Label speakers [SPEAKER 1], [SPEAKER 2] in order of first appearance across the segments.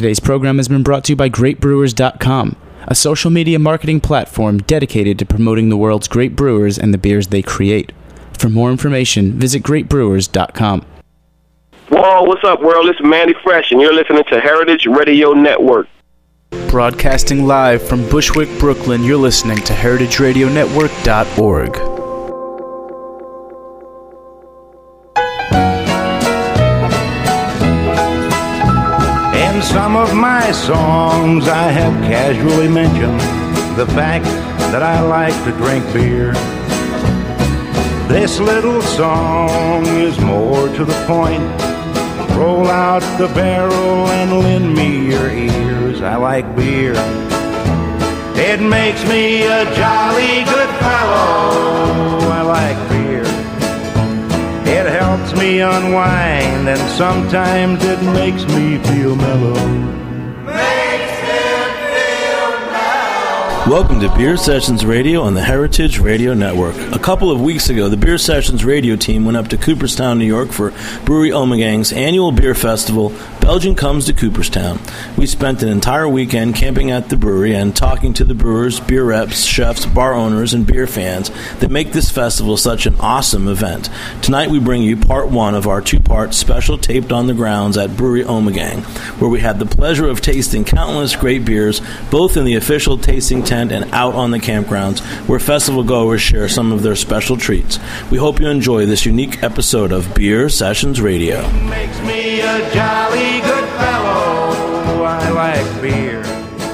[SPEAKER 1] Today's program has been brought to you by GreatBrewers.com, a social media marketing platform dedicated to promoting the world's great brewers and the beers they create. For more information, visit GreatBrewers.com.
[SPEAKER 2] Whoa, what's up, world? This is Mandy Fresh, and you're listening to Heritage Radio Network.
[SPEAKER 1] Broadcasting live from Bushwick, Brooklyn, you're listening to HeritageRadioNetwork.org.
[SPEAKER 3] In some of my songs I have casually mentioned the fact that I like to drink beer. This little song is more to the point. Roll out the barrel and lend me your ears. I like beer. It makes me a jolly good fellow. I like beer. It helps me unwind, and sometimes it makes me feel mellow.
[SPEAKER 4] Welcome to Beer Sessions Radio on the Heritage Radio Network. A couple of weeks ago, the Beer Sessions Radio team went up to Cooperstown, New York for Brewery Ommegangs annual beer festival, Belgium Comes to Cooperstown. We spent an entire weekend camping at the brewery and talking to the brewers, beer reps, chefs, bar owners, and beer fans that make this festival such an awesome event. Tonight we bring you part one of our two-part special Taped on the Grounds at Brewery Ommegang, where we had the pleasure of tasting countless great beers, both in the official tasting tent and out on the campgrounds, where festival goers share some of their special treats. We hope you enjoy this unique episode of Beer Sessions Radio.
[SPEAKER 3] Makes me a jolly good fellow. I like beer.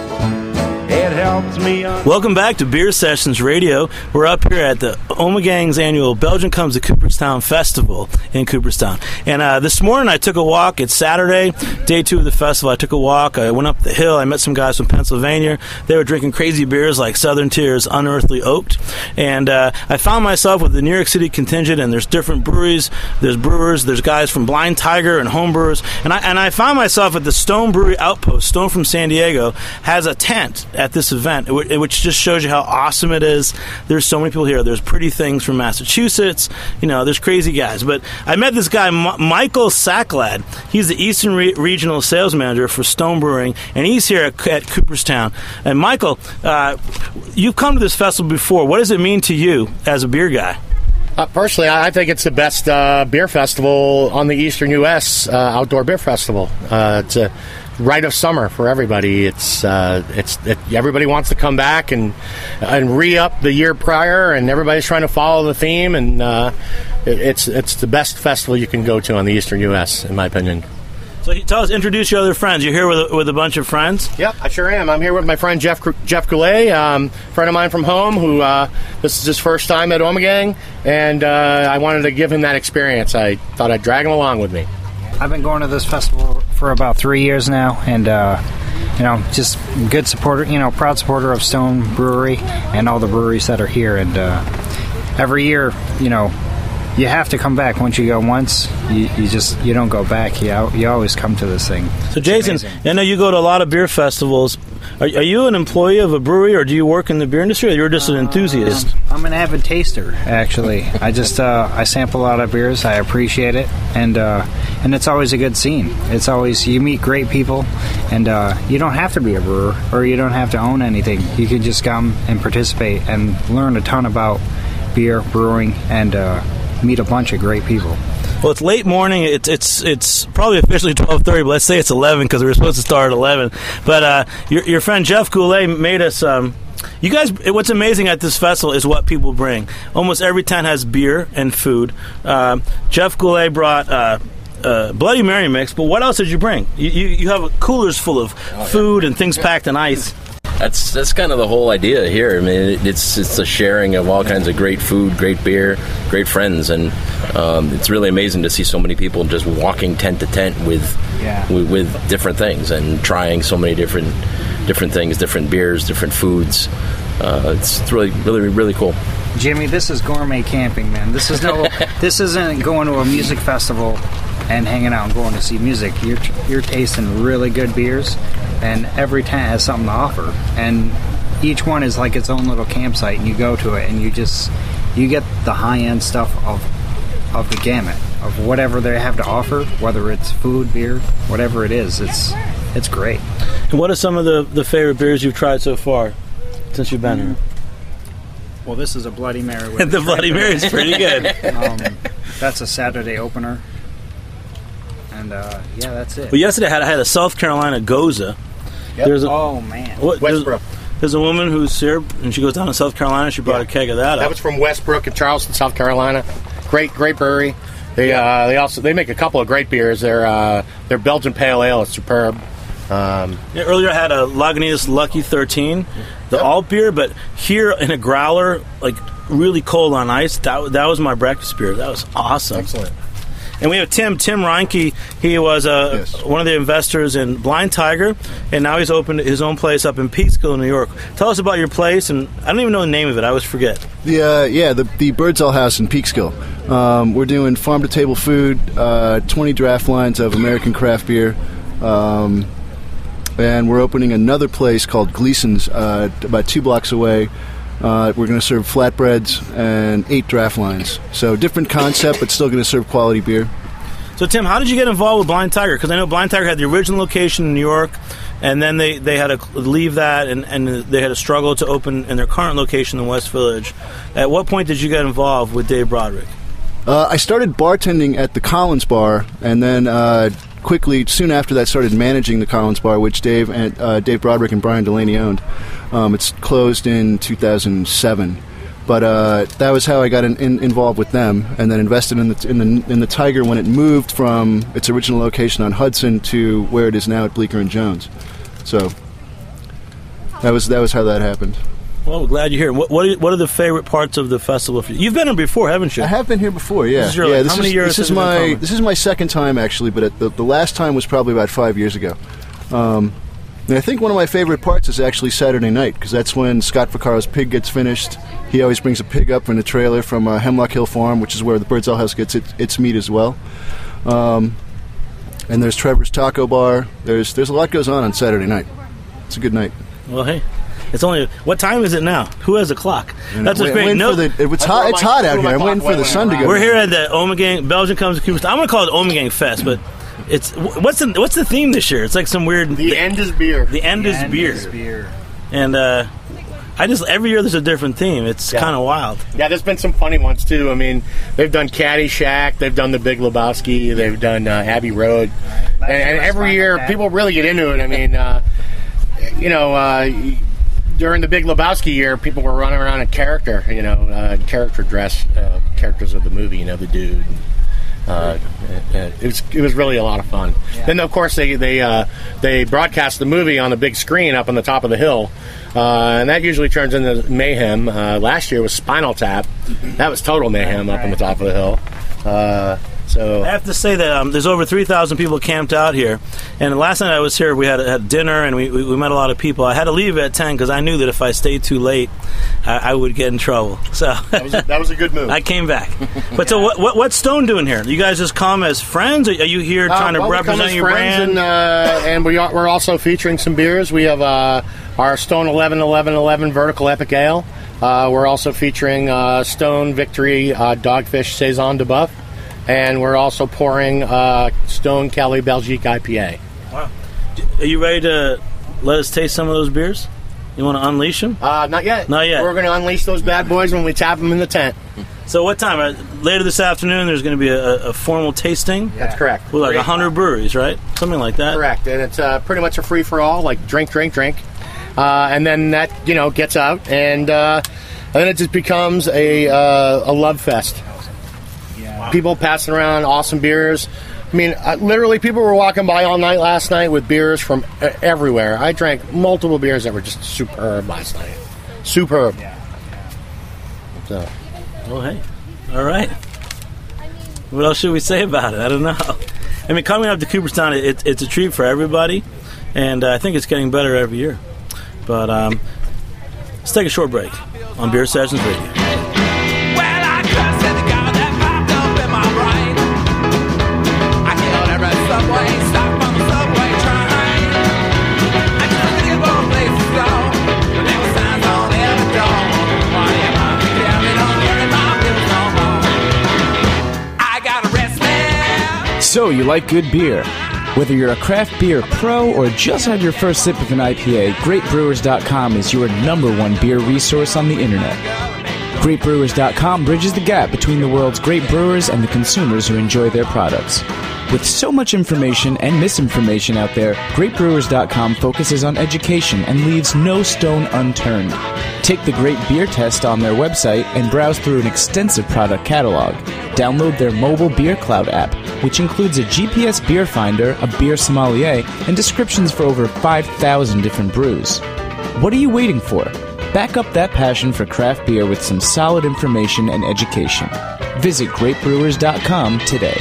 [SPEAKER 3] It helps me.
[SPEAKER 4] Welcome back to Beer Sessions Radio. We're up here at the Ommegangs annual Belgium Comes to Cooperstown Festival in Cooperstown. And this morning I took a walk. It's Saturday, day 2 of the festival. I took a walk. I went up the hill. I met some guys from Pennsylvania. They were drinking crazy beers like Southern Tier's Unearthly Oaked. And I found myself with the New York City contingent, and there's different breweries. There's brewers. There's guys from Blind Tiger and home brewers. And I found myself at the Stone Brewery Outpost. Stone from San Diego has a tent at this event, which just shows you how awesome it is. There's so many people here. There's Pretty Things from Massachusetts. You know, there's crazy guys. But I met this guy, Michael Sacklad. He's the Eastern Regional Sales Manager for Stone Brewing, and he's here at Cooperstown. And Michael, you've come to this festival before. What does it mean to you as a beer guy?
[SPEAKER 5] Personally, I think it's the best beer festival on the Eastern U.S., outdoor beer festival. It's a rite of summer for everybody. Everybody wants to come back and re-up the year prior, and everybody's trying to follow the theme, and it's the best festival you can go to on the Eastern U.S., in my opinion.
[SPEAKER 4] So tell us, introduce your other friends. You're here with a bunch of friends?
[SPEAKER 5] Yep, I sure am. I'm here with my friend Jeff Goulet, friend of mine from home, who this is his first time at Ommegang, and I wanted to give him that experience. I thought I'd drag him along with me.
[SPEAKER 6] I've been going to this festival for about 3 years now, and just good supporter, proud supporter of Stone Brewery and all the breweries that are here. And every year, you have to come back. Once you go once, you don't go back. You always come to this thing.
[SPEAKER 4] So Jason, I know you go to a lot of beer festivals. Are you an employee of a brewery, or do you work in the beer industry, or you're just an enthusiast?
[SPEAKER 6] I'm an avid taster, actually. I just I sample a lot of beers. I appreciate it, and it's always a good scene. It's always, you meet great people, and you don't have to be a brewer, or you don't have to own anything. You can just come and participate and learn a ton about beer, brewing, and meet a bunch of great people.
[SPEAKER 4] Well, it's late morning. It's probably officially 12:30, but let's say it's 11 because we were supposed to start at 11. But your friend Jeff Goulet made us. You guys, what's amazing at this festival is what people bring. Almost every tent has beer and food. Jeff Goulet brought Bloody Mary mix, but what else did you bring? You have coolers full of food and things packed in ice.
[SPEAKER 7] That's kind of the whole idea here. I mean, it's the sharing of all kinds of great food, great beer, great friends, and it's really amazing to see so many people just walking tent to tent with different things and trying so many different things, different beers, different foods. It's really, really, really cool.
[SPEAKER 6] Jimmy, this is gourmet camping, man. This isn't going to a music festival and hanging out and going to see music. You're tasting really good beers, and every tent has something to offer, and each one is like its own little campsite, and you go to it and you get the high-end stuff of the gamut of whatever they have to offer, whether it's food, beer, whatever it is. It's great.
[SPEAKER 4] And what are some of the favorite beers you've tried so far since you've been here?
[SPEAKER 6] Well, this is a Bloody Mary. With
[SPEAKER 4] The Bloody Mary is pretty good.
[SPEAKER 6] That's a Saturday opener. And, that's it.
[SPEAKER 4] Well, yesterday I had a South Carolina Goza.
[SPEAKER 5] Yep.
[SPEAKER 6] Oh, man.
[SPEAKER 5] Westbrook.
[SPEAKER 4] There's a woman who's here, and she goes down to South Carolina. She brought a keg of that up.
[SPEAKER 5] That was from Westbrook in Charleston, South Carolina. Great brewery. They make a couple of great beers. Their Belgian Pale Ale is superb.
[SPEAKER 4] Earlier I had a Lagunitas Lucky 13, the alt beer, but here in a growler, like really cold on ice, that was my breakfast beer. That was awesome.
[SPEAKER 5] Excellent.
[SPEAKER 4] And we have Tim Reinke. He was one of the investors in Blind Tiger, and now he's opened his own place up in Peekskill, New York. Tell us about your place, and I don't even know the name of it. I always forget.
[SPEAKER 8] The Birdsall House in Peekskill. We're doing farm-to-table food, 20 draft lines of American craft beer, and we're opening another place called Gleason's about 2 blocks away. We're going to serve flatbreads and 8 draft lines. So different concept, but still going to serve quality beer.
[SPEAKER 4] So, Tim, how did you get involved with Blind Tiger? Because I know Blind Tiger had the original location in New York, and then they had to leave that, and they had a struggle to open in their current location in West Village. At what point did you get involved with Dave Broderick?
[SPEAKER 8] I started bartending at the Collins Bar, and then quickly, soon after that, started managing the Collins Bar, which Dave Broderick and Brian Delaney owned. It's closed in 2007, but that was how I got involved with them, and then invested in the Tiger when it moved from its original location on Hudson to where it is now at Bleecker and Jones. So that was how that happened.
[SPEAKER 4] Well, we're glad you're here. What are the favorite parts of the festival for you? You've been here before, haven't you?
[SPEAKER 8] I have been here before, yeah.
[SPEAKER 4] How many years?
[SPEAKER 8] This is my second time, actually, but the last time was probably about 5 years ago. And I think one of my favorite parts is actually Saturday night, because that's when Scott Vaccaro's pig gets finished. He always brings a pig up in a trailer from Hemlock Hill Farm, which is where the Birdsall House gets its meat as well. And there's Trevor's Taco Bar. There's a lot goes on Saturday night. It's a good night.
[SPEAKER 4] Well, hey. It's only, what time is it now? Who has a clock? That's what's great.
[SPEAKER 8] It's hot out here. I'm waiting for the sun to go.
[SPEAKER 4] We're here at the Omegang. Belgium comes to Cooperstown. I'm going to call it Omegang Fest, but it's what's the theme this year? It's like some weird.
[SPEAKER 5] The end is beer.
[SPEAKER 4] The end is beer. And every year there's a different theme. It's kind of wild.
[SPEAKER 5] Yeah, there's been some funny ones too. I mean, they've done Caddyshack, they've done the Big Lebowski, they've done Abbey Road, and every year people really get into it. I mean, during the Big Lebowski year, people were running around in character, character dress, characters of the movie, the dude. It was really a lot of fun. Yeah. Then, of course, they broadcast the movie on the big screen up on the top of the hill, and that usually turns into mayhem. Last year was Spinal Tap. That was total mayhem up on the top of the hill. So
[SPEAKER 4] I have to say that there's over 3,000 people camped out here. And last night I was here, we had dinner, and we met a lot of people. I had to leave at 10 because I knew that if I stayed too late, I would get in trouble. So
[SPEAKER 5] that was a good move.
[SPEAKER 4] I came back. But so what's Stone doing here? You guys just come as friends? Are you here trying to represent your brand?
[SPEAKER 5] And we're also featuring some beers. We have our Stone 11-11-11 Vertical Epic Ale. We're also featuring Stone Victory Dogfish Saison de Boeuf. And we're also pouring Stone Cali Belgique IPA.
[SPEAKER 4] Wow. Are you ready to let us taste some of those beers? You want to unleash them?
[SPEAKER 5] Not yet.
[SPEAKER 4] Not yet.
[SPEAKER 5] We're going to unleash those bad boys when we tap them in the tent.
[SPEAKER 4] So what time? Later this afternoon, there's going to be a formal tasting?
[SPEAKER 5] That's correct.
[SPEAKER 4] With like 100 breweries, right? Something like that?
[SPEAKER 5] Correct. And it's pretty much a free-for-all, like drink. And then that, gets out. And then it just becomes a love fest. Wow. People passing around awesome beers. I mean, literally, people were walking by all night last night with beers from everywhere. I drank multiple beers that were just superb last night. Superb. Yeah. So.
[SPEAKER 4] Well, hey. All right. What else should we say about it? I don't know. I mean, coming up to Cooperstown, it's a treat for everybody, and I think it's getting better every year. But let's take a short break on Beer Sessions Radio.
[SPEAKER 1] So, you like good beer, Whether you're a craft beer pro or just had your first sip of an IPA, GreatBrewers.com is your #1 beer resource on the internet. GreatBrewers.com bridges the gap between the world's great brewers and the consumers who enjoy their products. With so much information and misinformation out there, GreatBrewers.com focuses on education and leaves no stone unturned. Take the Great Beer Test on their website and browse through an extensive product catalog. Download their mobile Beer Cloud app, which includes a GPS beer finder, a beer sommelier, and descriptions for over 5,000 different brews. What are you waiting for? Back up that passion for craft beer with some solid information and education. Visit GreatBrewers.com today.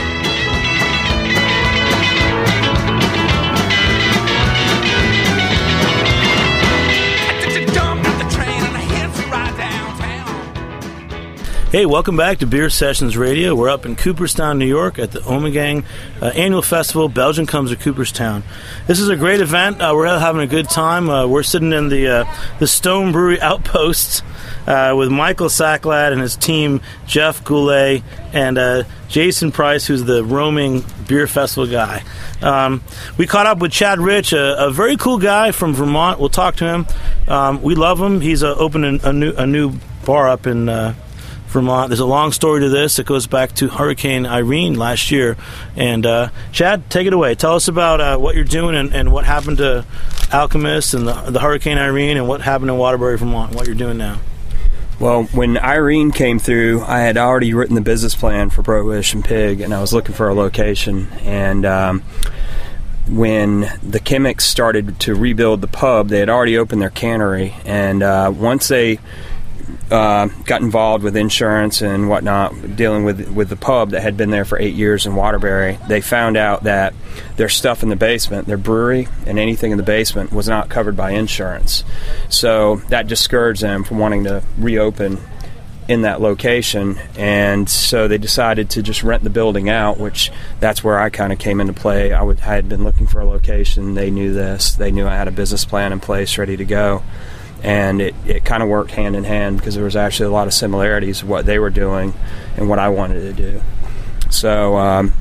[SPEAKER 4] Hey, welcome back to Beer Sessions Radio. We're up in Cooperstown, New York at the Ommegang Annual Festival. Belgium comes to Cooperstown. This is a great event. We're having a good time. We're sitting in the Stone Brewery Outposts with Michael Sacklad and his team, Jeff Goulet, and Jason Price, who's the roaming beer festival guy. We caught up with Chad Rich, a very cool guy from Vermont. We'll talk to him. We love him. He's opening a new bar up in Vermont. There's a long story to this. It goes back to Hurricane Irene last year. And Chad, take it away. Tell us about what you're doing and what happened to Alchemist and the Hurricane Irene and what happened in Waterbury, Vermont, and what you're doing now.
[SPEAKER 9] Well, when Irene came through, I had already written the business plan for Prohibition Pig, and I was looking for a location. And when the Chemics started to rebuild the pub, they had already opened their cannery. And once they got involved with insurance and whatnot, dealing with the pub that had been there for 8 years in Waterbury, they found out that their stuff in the basement, their brewery and anything in the basement, was not covered by insurance. So that discouraged them from wanting to reopen in that location, and so they decided to just rent the building out, which that's where I kind of came into play. I had been looking for a location. They knew this. They knew I had a business plan in place ready to go. And it kind of worked hand in hand because there was actually a lot of similarities of what they were doing and what I wanted to do. So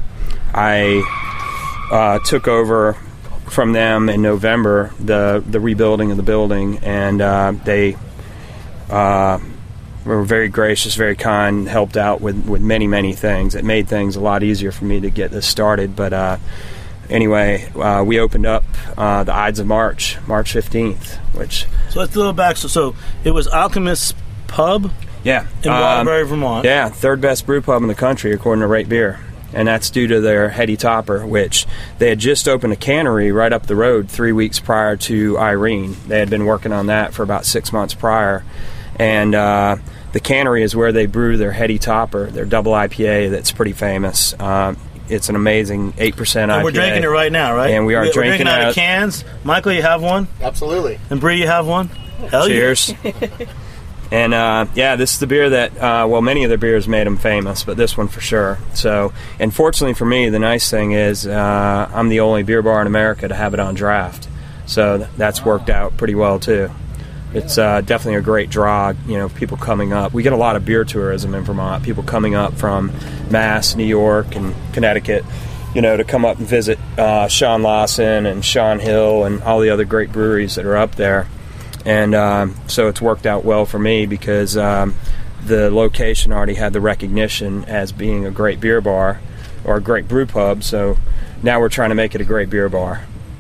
[SPEAKER 9] I took over from them in November, the rebuilding of the building, and they were very gracious, very kind, helped out with many, many things. It made things a lot easier for me to get this started. But anyway, we opened up the Ides of March 15th, which...
[SPEAKER 4] So let's do a little back. So it was Alchemist's Pub?
[SPEAKER 9] Yeah.
[SPEAKER 4] In Waterbury, Vermont.
[SPEAKER 9] Yeah, third best brew pub in the country, according to Rate Beer. And that's due to their Heady Topper, which they had just opened a cannery right up the road 3 weeks prior to Irene. They had been working on that for about 6 months prior. And the cannery is where they brew their Heady Topper, their double IPA that's pretty famous. It's an amazing 8% IPA.
[SPEAKER 4] And we're drinking it right now, right?
[SPEAKER 9] And we're
[SPEAKER 4] drinking out of cans. Michael, you have one?
[SPEAKER 5] Absolutely.
[SPEAKER 4] And Bree, you have one? Hell
[SPEAKER 9] Cheers. And, this is the beer that, many of their beers made them famous, but this one for sure. So, and fortunately for me, the nice thing is I'm the only beer bar in America to have it on draft. So that's worked out pretty well, too. It's definitely a great draw, people coming up. We get a lot of beer tourism in Vermont, people coming up from Mass, New York, and Connecticut, to come up and visit Sean Lawson and Sean Hill and all the other great breweries that are up there. And so it's worked out well for me because the location already had the recognition as being a great beer bar or a great brew pub, so now we're trying to make it a great beer bar.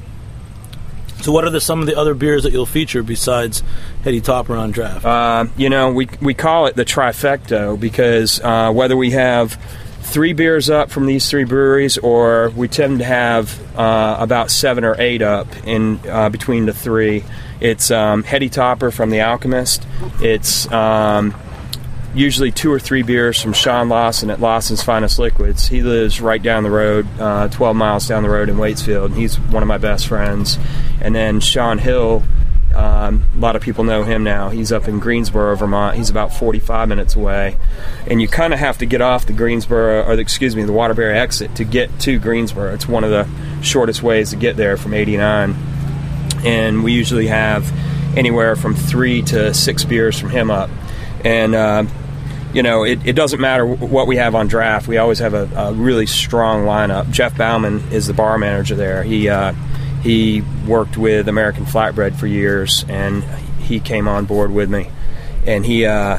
[SPEAKER 4] So what are some of the other beers that you'll feature besides Heady Topper on draft?
[SPEAKER 9] We call it the trifecta because whether we have 3 beers up from these 3 breweries or we tend to have about 7 or 8 up in between the 3, it's Heady Topper from The Alchemist. It's usually 2 or 3 beers from Sean Lawson at Lawson's Finest Liquids. He lives right down the road, 12 miles down the road in Waitsfield, and he's one of my best friends. And then Sean Hill, a lot of people know him now. He's up in Greensboro, Vermont. He's about 45 minutes away. And you kind of have to get off the the Waterbury exit to get to Greensboro. It's one of the shortest ways to get there from 89. And we usually have anywhere from 3 to 6 beers from him up. And it doesn't matter what we have on draft. We always have a really strong lineup. Jeff Bauman is the bar manager there. He worked with American Flatbread for years, and he came on board with me. And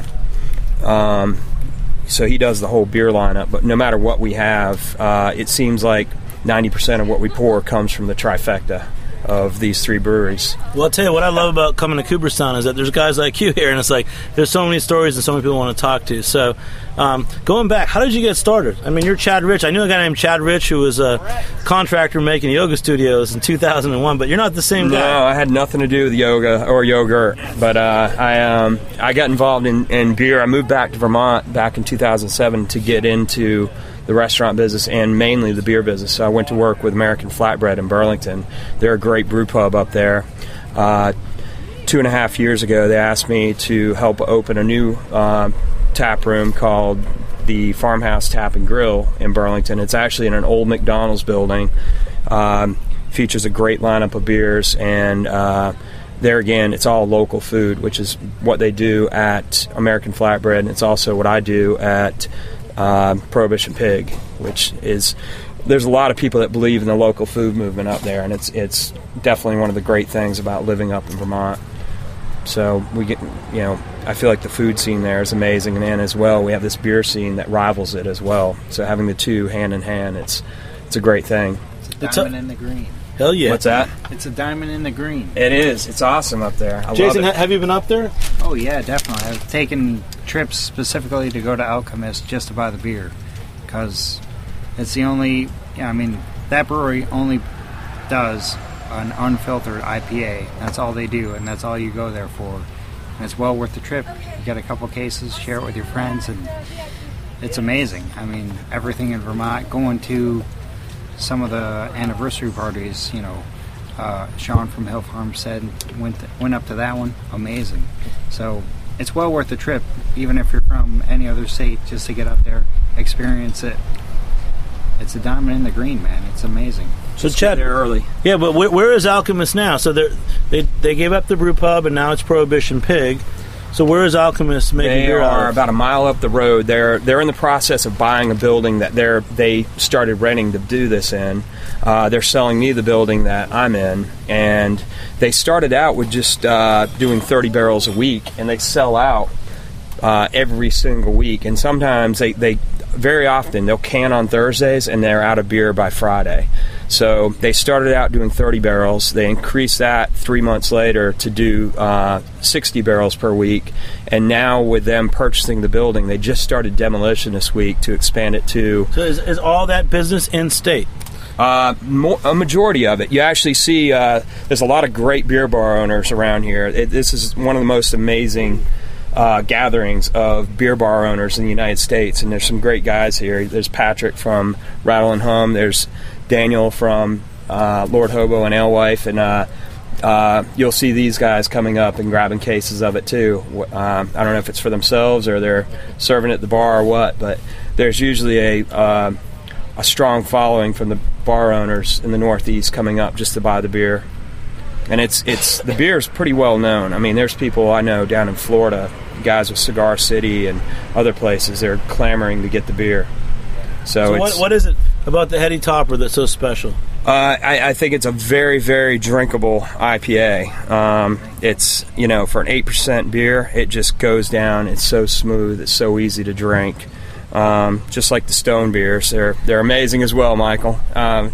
[SPEAKER 9] so he does the whole beer lineup. But no matter what we have, it seems like 90% of what we pour comes from the trifecta of these three breweries.
[SPEAKER 4] Well, I'll tell you what I love about coming to Cooperstown is that there's guys like you here, and it's like there's so many stories and so many people want to talk to. So going back, how did you get started? I mean, you're Chad Rich. I knew a guy named Chad Rich who was a contractor making yoga studios in 2001, but you're not the same guy.
[SPEAKER 9] No, I had nothing to do with yoga or yogurt, but I got involved in beer. I moved back to Vermont back in 2007 to get into the restaurant business and mainly the beer business. So I went to work with American Flatbread in Burlington. They're a great brew pub up there. 2.5 years ago, they asked me to help open a new tap room called the Farmhouse Tap and Grill in Burlington. It's actually in an old McDonald's building. Features a great lineup of beers, and there again, it's all local food, which is what they do at American Flatbread, and it's also what I do at Prohibition Pig, which is, there's a lot of people that believe in the local food movement up there, and it's definitely one of the great things about living up in Vermont. So we get, I feel like the food scene there is amazing, and then as well we have this beer scene that rivals it as well. So having the two hand in hand, it's a great thing.
[SPEAKER 6] It's a diamond in the green.
[SPEAKER 4] Hell yeah!
[SPEAKER 9] What's that?
[SPEAKER 6] It's a diamond in the green.
[SPEAKER 9] It is. It's awesome up there.
[SPEAKER 4] Jason,
[SPEAKER 9] love it.
[SPEAKER 4] have you been up there?
[SPEAKER 6] Oh yeah, definitely. I've taken trips specifically to go to Alchemist just to buy the beer, because it's the only. That brewery only does an unfiltered IPA. That's all they do, and that's all you go there for. And it's well worth the trip. You get a couple cases, share it with your friends, and it's amazing. I mean, everything in Vermont, going to some of the anniversary parties, Sean from Hill Farm said went up to that one. Amazing. So it's well worth the trip, even if you're from any other state, just to get up there, experience it. It's a diamond in the green, man. It's amazing.
[SPEAKER 4] So Chad,
[SPEAKER 9] they're early.
[SPEAKER 4] Yeah, but where is Alchemist now? So they gave up the brew pub, and now it's Prohibition Pig. So where is Alchemist making beer? They
[SPEAKER 9] are about a mile up the road. They're in the process of buying a building that they started renting to do this in. They're selling me the building that I'm in, and they started out with just doing 30 barrels a week, and they sell out every single week. And sometimes they very often they'll can on Thursdays, and they're out of beer by Friday. So they started out doing 30 barrels. They increased that 3 months later to do 60 barrels per week. And now with them purchasing the building, they just started demolition this week to expand it to...
[SPEAKER 4] So is all that business in-state?
[SPEAKER 9] A majority of it. You actually see there's a lot of great beer bar owners around here. This is one of the most amazing gatherings of beer bar owners in the United States, and there's some great guys here. There's Patrick from Rattle and Hum. There's Daniel from Lord Hobo and Alewife, and you'll see these guys coming up and grabbing cases of it too. I don't know if it's for themselves or they're serving at the bar or what, but there's usually a strong following from the bar owners in the Northeast coming up just to buy the beer. And it's the beer is pretty well known. I mean, there's people I know down in Florida, guys with Cigar City and other places. They're clamoring to get the beer. So
[SPEAKER 4] what is it about the Heady Topper that's so special?
[SPEAKER 9] I think it's a very, very drinkable IPA. It's, for an 8% beer, it just goes down. It's so smooth. It's so easy to drink. Just like the Stone beers. They're amazing as well, Michael. And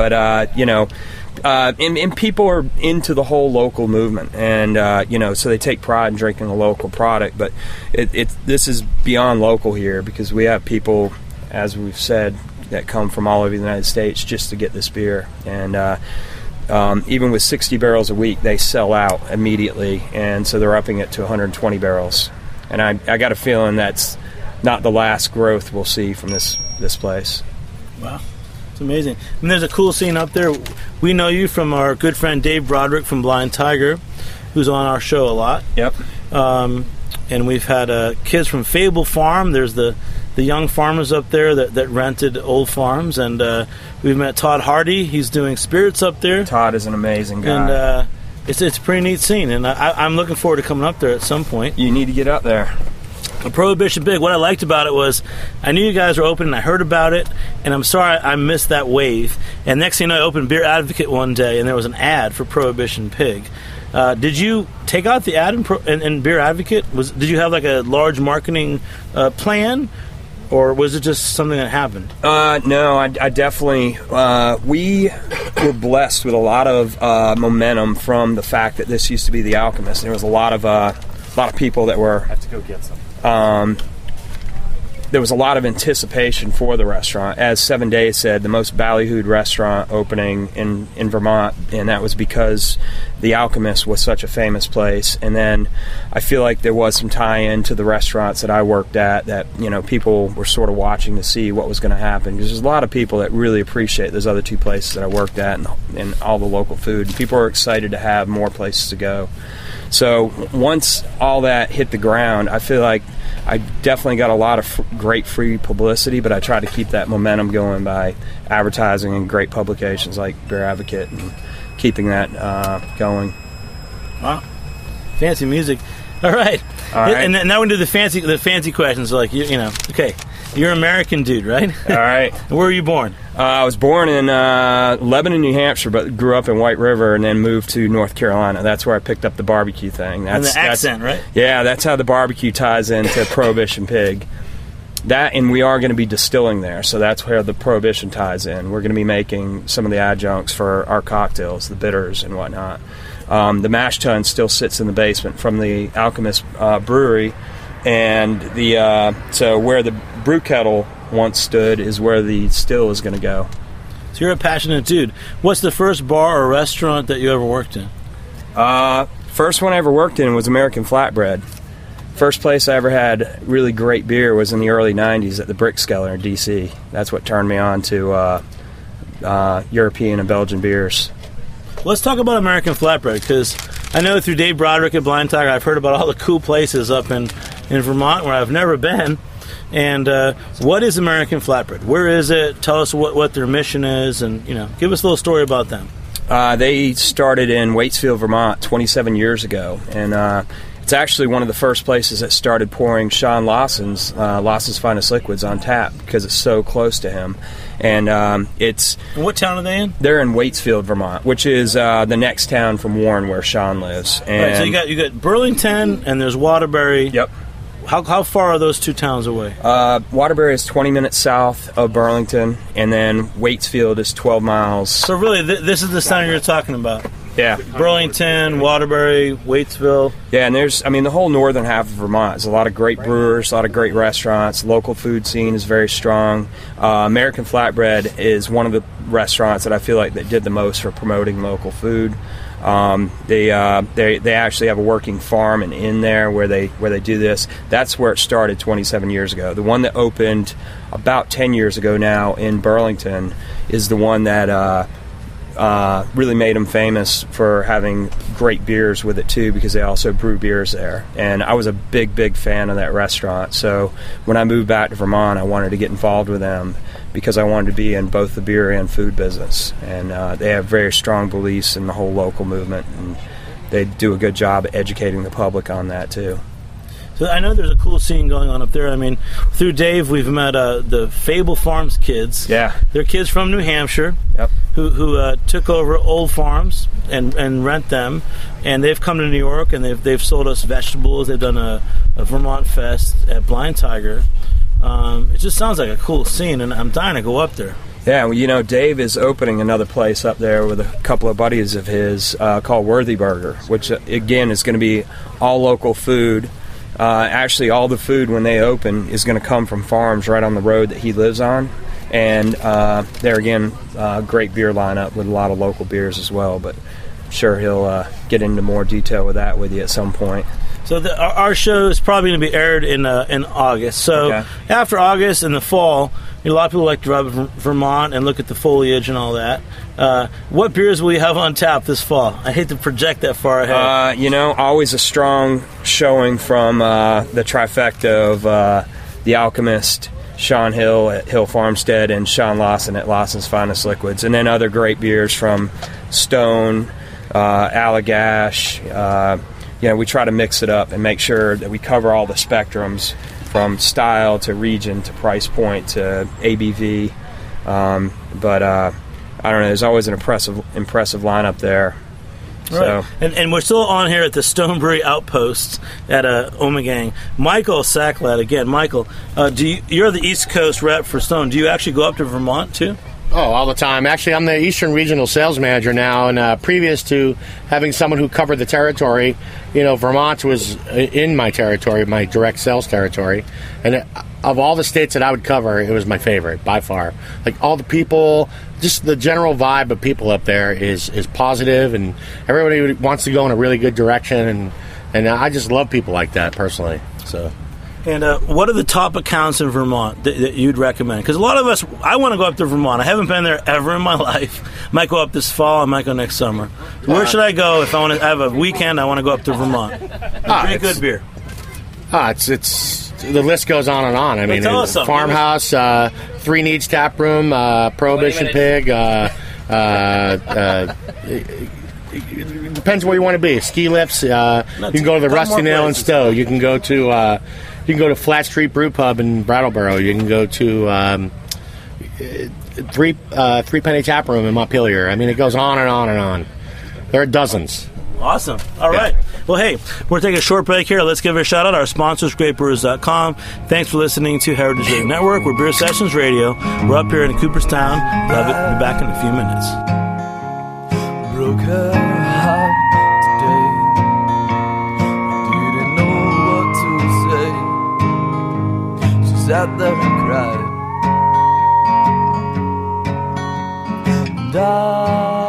[SPEAKER 9] people are into the whole local movement, and so they take pride in drinking a local product. But this is beyond local here, because we have people, as we've said, that come from all over the United States just to get this beer. And even with 60 barrels a week, they sell out immediately, and so they're upping it to 120 barrels. And I got a feeling that's not the last growth we'll see from this place.
[SPEAKER 4] Wow. It's amazing. And there's a cool scene up there. We know you from our good friend Dave Broderick from Blind Tiger, who's on our show a lot.
[SPEAKER 9] Yep.
[SPEAKER 4] And we've had kids from Fable Farm. There's the young farmers up there that rented old farms. And we've met Todd Hardy. He's doing spirits up there.
[SPEAKER 9] Todd is an amazing guy.
[SPEAKER 4] And it's a pretty neat scene. And I'm looking forward to coming up there at some point.
[SPEAKER 9] You need to get up there.
[SPEAKER 4] Prohibition Pig, what I liked about it was I knew you guys were open and I heard about it, and I'm sorry I missed that wave. And next thing you know, I opened Beer Advocate one day and there was an ad for Prohibition Pig. Did you take out the ad in Beer Advocate? Did you have like a large marketing plan, or was it just something that happened?
[SPEAKER 9] No, I definitely. We were blessed with a lot of momentum from the fact that this used to be the Alchemist. There was a lot of people that were. I have to go get some. There was a lot of anticipation for the restaurant. As 7 Days said, the most ballyhooed restaurant opening in Vermont, and that was because the Alchemist was such a famous place. And then I feel like there was some tie-in to the restaurants that I worked at that, people were sort of watching to see what was going to happen. Because there's a lot of people that really appreciate those other two places that I worked at and all the local food. And people are excited to have more places to go. So once all that hit the ground, I feel like I definitely got a lot of great free publicity, but I tried to keep that momentum going by advertising in great publications like Beer Advocate and keeping that going.
[SPEAKER 4] Wow. Fancy music. All right. And now we do the fancy questions. Like, okay, you're an American dude, right?
[SPEAKER 9] All right.
[SPEAKER 4] Where were you born?
[SPEAKER 9] I was born in Lebanon, New Hampshire, but grew up in White River and then moved to North Carolina. That's where I picked up the barbecue thing.
[SPEAKER 4] And the accent, right?
[SPEAKER 9] Yeah, that's how the barbecue ties into Prohibition Pig. That, and we are going to be distilling there, so that's where the Prohibition ties in. We're going to be making some of the adjuncts for our cocktails, the bitters and whatnot. The mash tun still sits in the basement from the Alchemist brewery, and so where the brew kettle once stood is where the still is going to go.
[SPEAKER 4] So you're a passionate dude. What's the first bar or restaurant that you ever worked in?
[SPEAKER 9] First one I ever worked in was American Flatbread. First place I ever had really great beer was in the early 90s at the Brickskeller in D.C. That's what turned me on to European and Belgian beers.
[SPEAKER 4] Let's talk about American Flatbread, because I know through Dave Broderick at Blind Tiger, I've heard about all the cool places up in Vermont where I've never been. And what is American Flatbread? Where is it? Tell us what their mission is, and give us a little story about them.
[SPEAKER 9] They started in Waitsfield, Vermont 27 years ago, and it's actually one of the first places that started pouring Sean Lawson's Finest Liquids on tap because it's so close to him. And it's...
[SPEAKER 4] What town are they in?
[SPEAKER 9] They're in Waitsfield, Vermont, which is the next town from Warren where Sean lives. And
[SPEAKER 4] right, so you got Burlington and there's Waterbury.
[SPEAKER 9] Yep.
[SPEAKER 4] How far are those two towns away?
[SPEAKER 9] Waterbury is 20 minutes south of Burlington, and then Waitsfield is 12 miles.
[SPEAKER 4] So really, this is the center you're talking about?
[SPEAKER 9] Yeah.
[SPEAKER 4] Burlington, Waterbury, Waitsville.
[SPEAKER 9] Yeah, and the whole northern half of Vermont. There's a lot of great brewers, a lot of great restaurants. Local food scene is very strong. American Flatbread is one of the restaurants that I feel like that did the most for promoting local food. They actually have a working farm and inn there where they do this. That's where it started 27 years ago. The one that opened about 10 years ago now in Burlington is the one that really made them famous for having great beers with it too, because they also brew beers there. And I was a big fan of that restaurant. So when I moved back to Vermont, I wanted to get involved with them because I wanted to be in both the beer and food business. And they have very strong beliefs in the whole local movement, and they do a good job at educating the public on that too.
[SPEAKER 4] So I know there's a cool scene going on up there. I mean, through Dave, we've met the Fable Farms kids.
[SPEAKER 9] Yeah.
[SPEAKER 4] They're kids from New Hampshire.
[SPEAKER 9] Yep.
[SPEAKER 4] Who took over old farms and rent them, and they've come to New York and they've sold us vegetables. They've done a Vermont Fest at Blind Tiger. It just sounds like a cool scene, and I'm dying to go up there.
[SPEAKER 9] Yeah, well, Dave is opening another place up there with a couple of buddies of his called Worthy Burger, which again is going to be all local food. Actually, all the food when they open is going to come from farms right on the road that he lives on. And there again, great beer lineup with a lot of local beers as well. But I'm sure he'll get into more detail with that with you at some point.
[SPEAKER 4] So our show is probably going to be aired in August. So after August in the fall, a lot of people like to drive to Vermont and look at the foliage and all that. What beers will you have on tap this fall? I hate to project that far ahead.
[SPEAKER 9] Always a strong showing from the trifecta of the Alchemist, Sean Hill at Hill Farmstead, and Sean Lawson at Lawson's Finest Liquids. And then other great beers from Stone, Allagash, we try to mix it up and make sure that we cover all the spectrums from style to region to price point to ABV. But I don't know. There's always an impressive lineup there.
[SPEAKER 4] Right. So. And we're still on here at the Stone Brewery Outpost at Omegang. Michael Sacklat again. Michael, you're the East Coast rep for Stone. Do you actually go up to Vermont too?
[SPEAKER 5] Oh, all the time. Actually, I'm the Eastern Regional Sales Manager now, and previous to having someone who covered the territory, Vermont was in my territory, my direct sales territory, and of all the states that I would cover, it was my favorite by far. Like all the people, just the general vibe of people up there is positive, and everybody wants to go in a really good direction, and I just love people like that personally. So.
[SPEAKER 4] And what are the top accounts in Vermont that you'd recommend? Because a lot of us, I want to go up to Vermont. I haven't been there ever in my life. Might go up this fall. I might go next summer. Where should I go if I want to have a weekend? I want to go up to Vermont. Pretty good beer.
[SPEAKER 5] It's the list goes on and on. I mean, Farmhouse, Three Needs Tap Room, Prohibition Pig. It depends where you want to be. Ski Lifts. You can go to the Rusty Nail and Stowe. You can go to Flat Street Brew Pub in Brattleboro. You can go to Three Penny Tap Room in Montpelier. I mean, it goes on and on and on. There are dozens.
[SPEAKER 4] Awesome. All right. Well, hey, we're taking a short break here. Let's give it a shout out. Our sponsors, GreatBrewers.com. Thanks for listening to Heritage Radio Network. We're Beer Sessions Radio. We're up here in Cooperstown. Love it. We'll be back in a few minutes.
[SPEAKER 10] Broke her heart today. Didn't know what to say. She sat there and cried.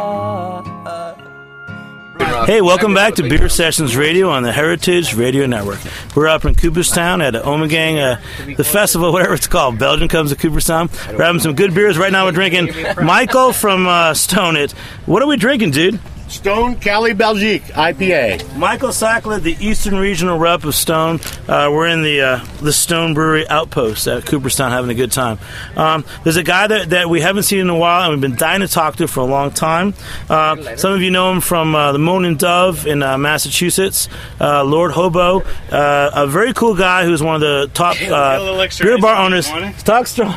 [SPEAKER 4] Hey, welcome back to Beer Sessions Radio on the Heritage Radio Network. We're up in Cooperstown at Omegang, the festival, whatever it's called. Belgium comes to Cooperstown. We're having some good beers. Right now we're drinking Michael from Stone It. What are we drinking, dude?
[SPEAKER 5] Stone Cali Belgique IPA.
[SPEAKER 4] Michael Sackler, the Eastern Regional Rep of Stone. We're in the Stone Brewery Outpost at Cooperstown having a good time. There's a guy that we haven't seen in a while and we've been dying to talk to for a long time. Some of you know him from the Moan and Dove in Massachusetts. Lord Hobo, a very cool guy who's one of the top beer bar owners. Talk strong.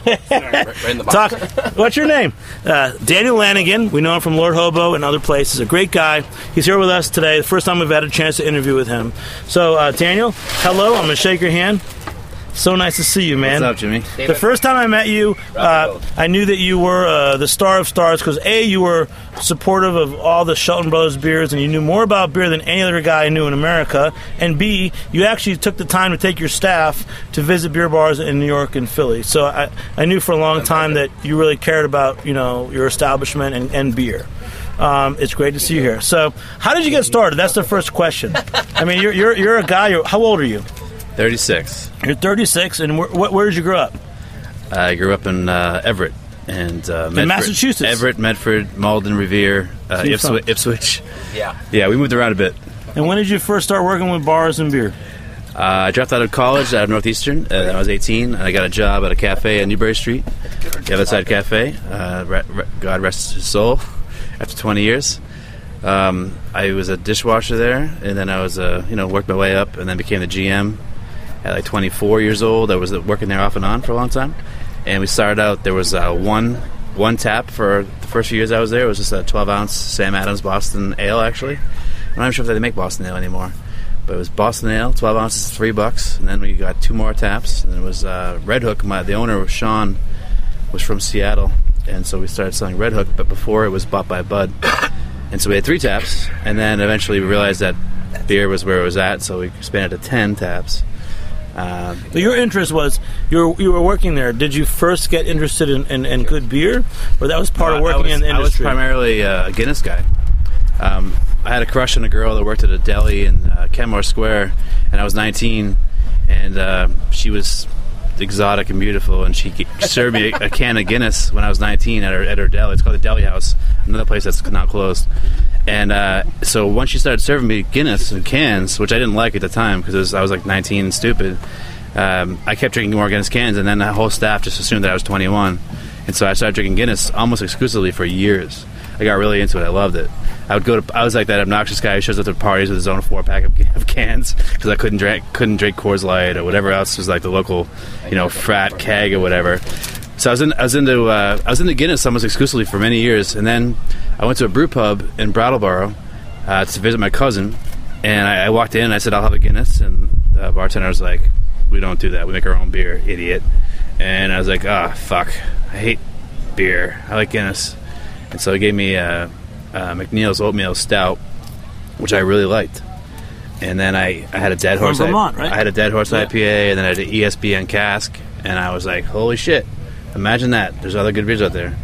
[SPEAKER 4] What's your name? Daniel Lanigan. We know him from Lord Hobo and other places. A great guy. He's here with us today. The first time we've had a chance to interview with him. So, Daniel, hello. I'm going to shake your hand. So nice to see you, man.
[SPEAKER 11] What's up, Jimmy?
[SPEAKER 4] The first time I met you, I knew that you were the star of stars because, A, you were supportive of all the Shelton Brothers beers and you knew more about beer than any other guy I knew in America, and B, you actually took the time to take your staff to visit beer bars in New York and Philly. So I knew for a long time that you really cared about, your establishment and beer. It's great to see you here. So, how did you get started? That's the first question. I mean, you're a guy. How old are you?
[SPEAKER 11] 36.
[SPEAKER 4] You're 36, and where did you grow up?
[SPEAKER 11] I grew up in Everett and Medford,
[SPEAKER 4] in Massachusetts.
[SPEAKER 11] Everett, Medford, Malden, Revere, Ipswich. Yeah, we moved around a bit.
[SPEAKER 4] And when did you first start working with bars and beer?
[SPEAKER 11] I dropped out of college out of Northeastern. I was 18, and I got a job at a cafe on Newbury Street, the Other Side Cafe. God rest his soul. After 20 years, I was a dishwasher there, and then I was, worked my way up, and then became the GM at like 24 years old. I was working there off and on for a long time, and we started out. There was one tap for the first few years I was there. It was just a 12-ounce Sam Adams Boston Ale. Actually, I'm not even sure if they make Boston Ale anymore, but it was Boston Ale, 12 ounces, $3, and then we got 2 more taps. And it was Red Hook. The owner, Sean, was from Seattle. And so we started selling Red Hook, but before it was bought by Bud. And so we had 3 taps, and then eventually we realized that beer was where it was at, so we expanded to 10 taps.
[SPEAKER 4] But your interest was, you were working there. Did you first get interested in good beer, or that was part of working in the industry?
[SPEAKER 11] I was primarily a Guinness guy. I had a crush on a girl that worked at a deli in Kenmore Square, and I was 19, and she was exotic and beautiful, and she served me a can of Guinness when I was 19 at her deli. It's called the Deli House, another place that's now closed. And so once she started serving me Guinness in cans, which I didn't like at the time because I was like 19 and stupid, I kept drinking more Guinness cans, and then the whole staff just assumed that I was 21. And so I started drinking Guinness almost exclusively for years. I got really into it. I loved it. I was like that obnoxious guy who shows up to parties with his own 4-pack of cans because I couldn't drink Coors Light or whatever else was like the local, frat keg or whatever. So I was into Guinness almost exclusively for many years, and then I went to a brew pub in Brattleboro to visit my cousin, and I walked in and I said, I'll have a Guinness, and the bartender was like, we don't do that, we make our own beer, idiot. And I was like, fuck, I hate beer, I like Guinness. And so he gave me McNeil's Oatmeal Stout, which I really liked. And then I had a Dead Horse
[SPEAKER 4] Vermont, right?
[SPEAKER 11] I had a Dead Horse IPA, and then I had an ESBN cask, and I was like, holy shit, imagine that, there's other good beers out there.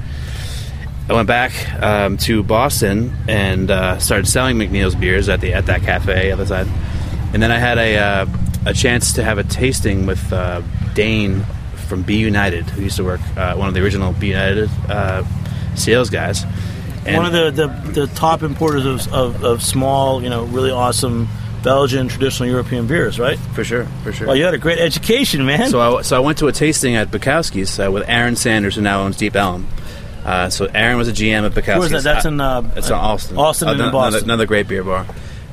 [SPEAKER 11] I went back to Boston and started selling McNeil's beers at that cafe at the time. And then I had a chance to have a tasting with Dane from B United, who used to work, one of the original B United sales guys. And
[SPEAKER 4] one of the top importers of small, really awesome Belgian traditional European beers, right?
[SPEAKER 11] For sure.
[SPEAKER 4] Well, you had a great education, man.
[SPEAKER 11] So I went to a tasting at Bukowski's with Aaron Sanders, who now owns Deep Elm. So Aaron was a GM at Bukowski's.
[SPEAKER 4] Where is that? That's in
[SPEAKER 11] it's in Austin.
[SPEAKER 4] Austin and in Boston.
[SPEAKER 11] Another great beer bar.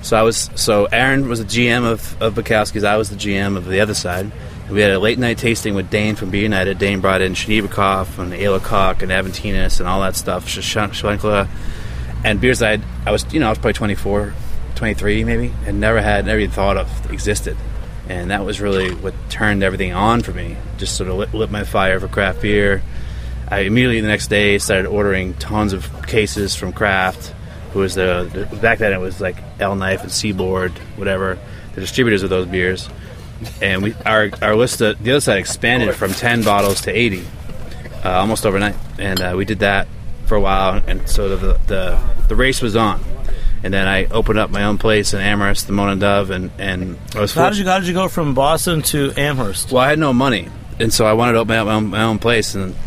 [SPEAKER 11] So Aaron was the GM of Bukowski's. I was the GM of the other side. We had a late night tasting with Dane from B United. Dane brought in Schneebekopf and Ale Koch and Aventinus and all that stuff. Schwenkler and beers I was probably 24, 23 maybe, and never even thought of existed. And that was really what turned everything on for me. Just sort of lit my fire for craft beer. I immediately the next day started ordering tons of cases from Craft, who was back then it was like El Knife and Seaboard, whatever, the distributors of those beers. And our list the other side expanded from 10 bottles to 80 almost overnight. And we did that for a while, and so the race was on. And then I opened up my own place in Amherst, the Moan and Dove, and I was
[SPEAKER 4] how did you go from Boston to Amherst?
[SPEAKER 11] Well, I had no money, and so I wanted to open up my own place, and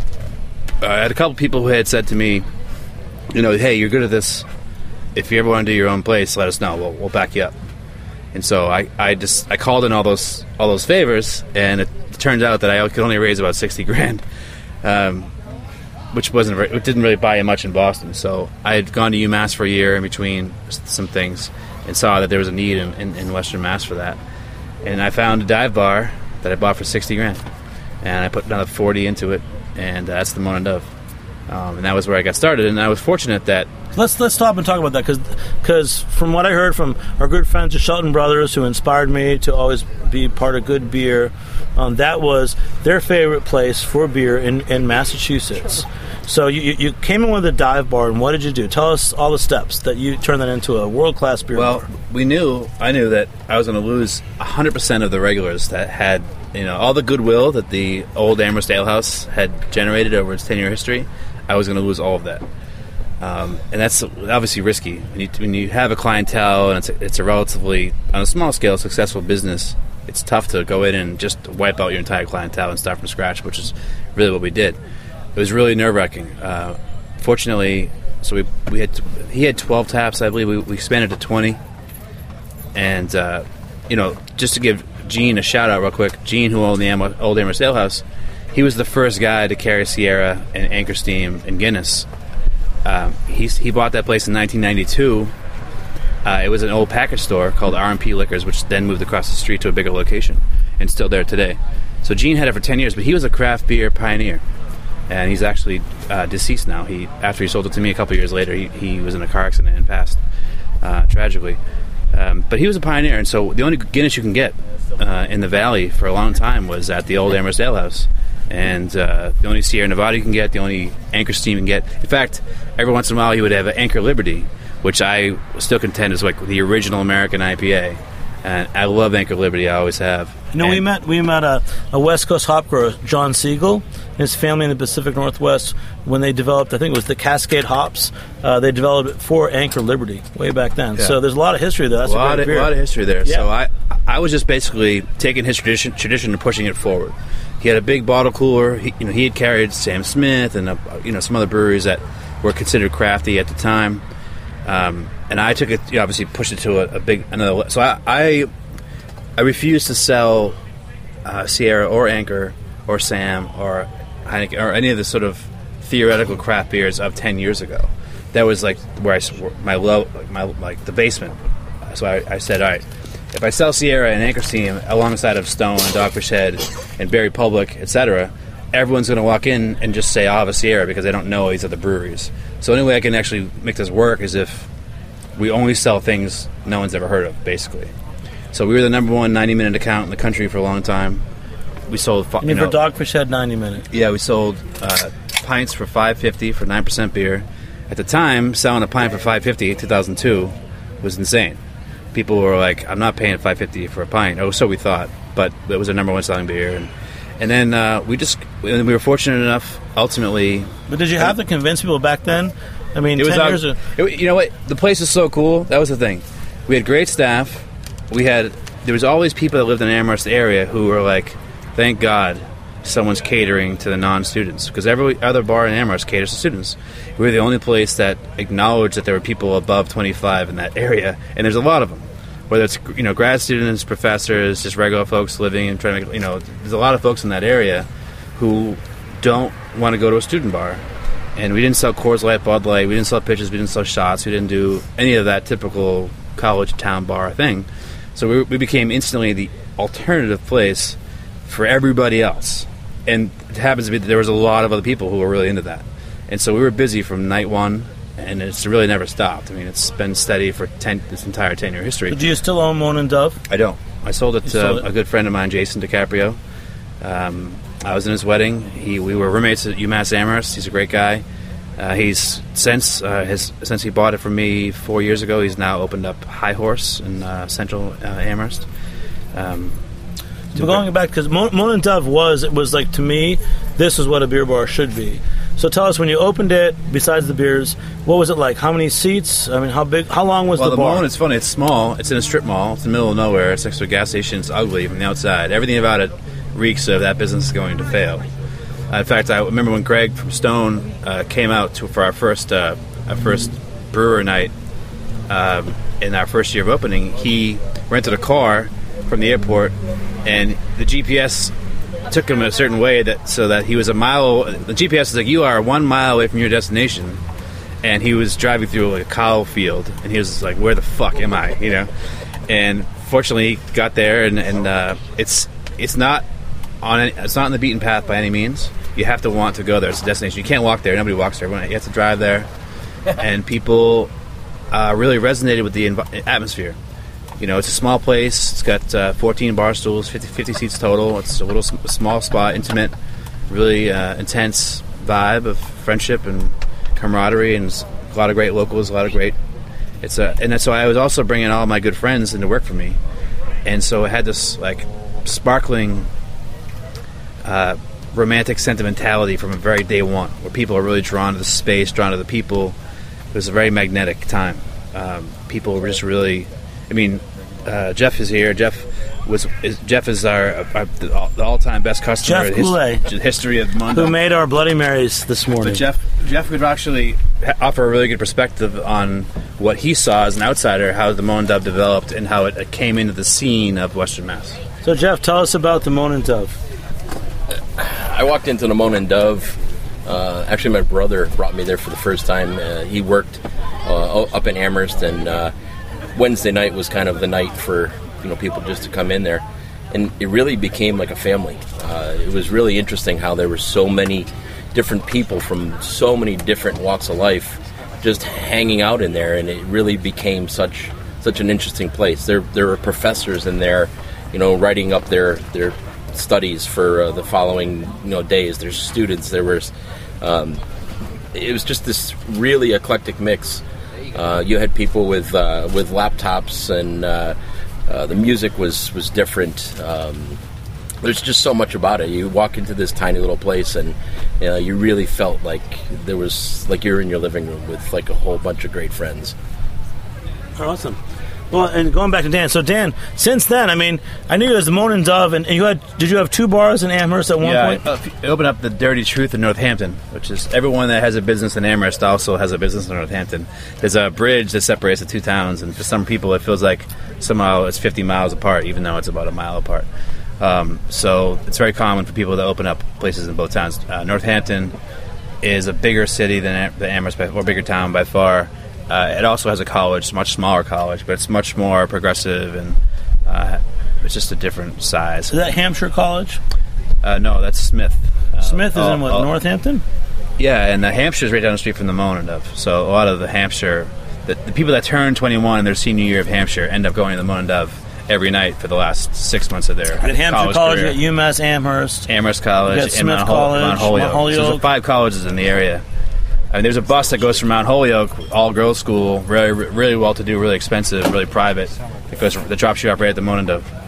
[SPEAKER 11] I had a couple people who had said to me, hey, you're good at this. If you ever want to do your own place, let us know. We'll back you up. And so I called in all those favors, and it turns out that I could only raise about $60,000, which it didn't really buy you much in Boston. So I had gone to UMass for a year in between some things, and saw that there was a need in Western Mass for that. And I found a dive bar that I bought for $60,000, and I put another 40 into it. And that's the Moan and Dove, and that was where I got started. And I was fortunate that
[SPEAKER 4] let's stop and talk about that because from what I heard from our good friends the Shelton brothers, who inspired me to always be part of good beer, that was their favorite place for beer in Massachusetts. So you came in with a dive bar, and what did you do? Tell us all the steps that you turned that into a world-class beer bar.
[SPEAKER 11] Well, I knew that I was going to lose 100% of the regulars that had all the goodwill that the old Amherst Ale House had generated over its 10-year history. I was going to lose all of that. And that's obviously risky. When you have a clientele and it's a relatively, on a small scale, successful business, it's tough to go in and just wipe out your entire clientele and start from scratch, which is really what we did. It was really nerve-wracking. Fortunately, so he had 12 taps, I believe. We expanded to 20. And, just to give Gene a shout-out real quick, Gene, who owned the old Amherst Ale House, he was the first guy to carry Sierra and Anchor Steam and Guinness. He bought that place in 1992. It was an old package store called R&P Liquors, which then moved across the street to a bigger location, and still there today. So Gene had it for 10 years, but he was a craft beer pioneer, and he's actually deceased now. After he sold it to me a couple years later, he was in a car accident and passed tragically. But he was a pioneer, and so the only Guinness you can get in the Valley for a long time was at the old Amherst Ale House. And the only Sierra Nevada you can get, the only Anchor Steam you can get. In fact, every once in a while he would have an Anchor Liberty, which I still contend is like the original American IPA. And I love Anchor Liberty, I always have.
[SPEAKER 4] We met a West Coast hop grower, John Siegel, and his family in the Pacific Northwest, when they developed, I think it was the Cascade hops, they developed it for Anchor Liberty way back then. Yeah. So there's a lot of history there. That's a lot of
[SPEAKER 11] history there. Yeah. So I was just basically taking his tradition and pushing it forward. He had a big bottle cooler. He had carried Sam Smith and some other breweries that were considered crafty at the time. And I took it, obviously pushed it to another. So I refused to sell Sierra or Anchor or Sam or Heineken or any of the sort of theoretical craft beers of 10 years ago. that was like where the basement. So I said, all right, if I sell Sierra and Anchor Steam alongside of Stone and Dogfish Head and Berry Public, etc., everyone's going to walk in and just say, I'll have a Sierra, because they don't know these other breweries. So the only way I can actually make this work is if we only sell things no one's ever heard of, basically. So we were the number one 90-minute account in the country for a long time. We sold...
[SPEAKER 4] for Dogfish Head 90 Minute?
[SPEAKER 11] Yeah, we sold pints for $5.50 for 9% beer. At the time, selling a pint for $5.50 in 2002 was insane. People were like, I'm not paying $5.50 for a pint. Oh, so we thought. But it was our number one selling beer. And then we were fortunate enough, ultimately...
[SPEAKER 4] But did you have to convince people back then? I mean, 10 years ago...
[SPEAKER 11] You know what? The place is so cool. That was the thing. We had great staff. There was all these people that lived in the Amherst area who were like, thank God someone's catering to the non-students, because every other bar in Amherst caters to students. We were the only place that acknowledged that there were people above 25 in that area, and there's a lot of them. Whether it's grad students, professors, just regular folks living and trying to make, there's a lot of folks in that area who don't want to go to a student bar. And we didn't sell Coors Light, Bud Light, we didn't sell pitchers, we didn't sell shots, we didn't do any of that typical college town bar thing. So we became instantly the alternative place for everybody else. And it happens to be that there was a lot of other people who were really into that. And so we were busy from night one, and it's really never stopped. I mean, it's been steady for this entire 10-year history.
[SPEAKER 4] Do you still own Moan and Dove?
[SPEAKER 11] I don't. I sold it to a good friend of mine, Jason DiCaprio. I was in his wedding. We were roommates at UMass Amherst. He's a great guy. He's since he bought it from me 4 years ago, he's now opened up High Horse in Central Amherst.
[SPEAKER 4] But going back, because Moan and Dove was like, to me, this is what a beer bar should be. So tell us, when you opened it, besides the beers, what was it like? How many seats? I mean, how big? How long was the bar?
[SPEAKER 11] Well, the Moan, it's funny. It's small. It's in a strip mall. It's in the middle of nowhere. It's next to a gas station. It's ugly from the outside. Everything about it reeks of that business is going to fail. In fact, I remember when Greg from Stone came out for our first brewer night in our first year of opening. He rented a car from the airport, and the GPS took him a certain way so that he was a mile. The GPS is like, you are 1 mile away from your destination, and he was driving through like a cow field, and he was like, where the fuck am I? And fortunately, he got there, and it's not in the beaten path by any means. You have to want to go there. It's a destination. You can't walk there. Nobody walks there. You have to drive there, and people really resonated with the atmosphere. It's a small place. It's got 14 bar stools, 50 seats total. It's a little small spot, intimate, really intense vibe of friendship and camaraderie, and a lot of great locals, a lot of great. And so I was also bringing all my good friends into work for me, and so I had this like sparkling, romantic sentimentality from a very day one, where people are really drawn to the space, drawn to the people. It was a very magnetic time. People were just really. I mean, Jeff is here. Jeff is the all-time best customer
[SPEAKER 4] in
[SPEAKER 11] the history of Moan,
[SPEAKER 4] who made our Bloody Marys this morning.
[SPEAKER 11] But Jeff could actually offer a really good perspective on what he saw as an outsider, how the Moan Dove developed, and how it came into the scene of Western Mass.
[SPEAKER 4] So, Jeff, tell us about the Moan and Dove.
[SPEAKER 7] I walked into the Moan and Dove. Actually, my brother brought me there for the first time. He worked up in Amherst, and Wednesday night was kind of the night for people just to come in there, and it really became like a family. It was really interesting how there were so many different people from so many different walks of life just hanging out in there, and it really became such an interesting place. There were professors in there, writing up their studies for the following days. There's students. There was it was just this really eclectic mix. You had people with laptops, and the music was different. There's just so much about it. You walk into this tiny little place, and you really felt like there was like you're in your living room with like a whole bunch of great friends.
[SPEAKER 4] Awesome. Well, and going back to Dan. So, Dan, since then, I mean, I knew you as the Moan and Dove, and did you have 2 bars in Amherst at one point?
[SPEAKER 11] I opened up the Dirty Truth in Northampton, which is everyone that has a business in Amherst also has a business in Northampton. There's a bridge that separates the two towns, and for some people it feels like somehow it's 50 miles apart, even though it's about a mile apart. So it's very common for people to open up places in both towns. Northampton, is a bigger city than Amherst, or bigger town by far. It also has a college, much smaller college, but it's much more progressive, and it's just a different size.
[SPEAKER 4] Is that Hampshire College?
[SPEAKER 11] No, that's Smith.
[SPEAKER 4] Smith is in Northampton?
[SPEAKER 11] Yeah, and Hampshire is right down the street from the Moan and Dove. So a lot of the Hampshire, the people that turn 21 in their senior year of Hampshire end up going to the Moan and Dove every night for the last 6 months of their
[SPEAKER 4] At Hampshire College,
[SPEAKER 11] career.
[SPEAKER 4] you got UMass Amherst
[SPEAKER 11] College,
[SPEAKER 4] and Smith College,
[SPEAKER 11] Mount Holyoke. So there's 5 colleges in the area. I mean, there's a bus that goes from Mount Holyoke, all-girls school, really, really well-to-do, really expensive, really private. That drops you off right at the Moan and Dove.